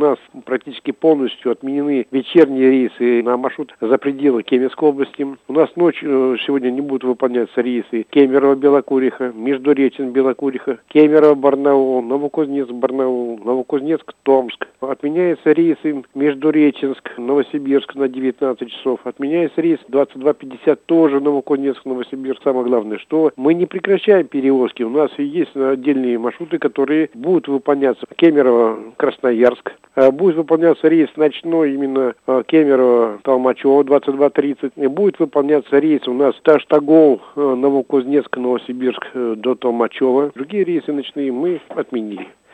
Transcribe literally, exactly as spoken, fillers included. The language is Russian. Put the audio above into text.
нас практически полностью отменены вечерние рейсы на маршрут за пределы Кемеровской области. У нас ночью сегодня не будут выполняться рейсы Кемерово-Белокуриха, Междуречен-Белокуриха, Кемерово-Барнаул, Новокузнецк-Барнаул, Новокузнецк-Томск. Отменяются рейсы Междуреченск-Новосибирск на девятнадцать часов. Отменяется рейс двадцать два пятьдесят тоже Новокузнецк-Новосибирск. Самое главное, что мы не прекращаем перевозки. У нас есть отдельные маршруты, которые будут выполняться. Кемерово-Красноярск. Будет выполняться рейс ночной именно Кемерово-Толмачево двадцать два тридцать. И будет выполняться рейс у нас Таштагол, Новокузнецк, Новосибирск до Толмачева. Другие рейсы ночные мы отменили.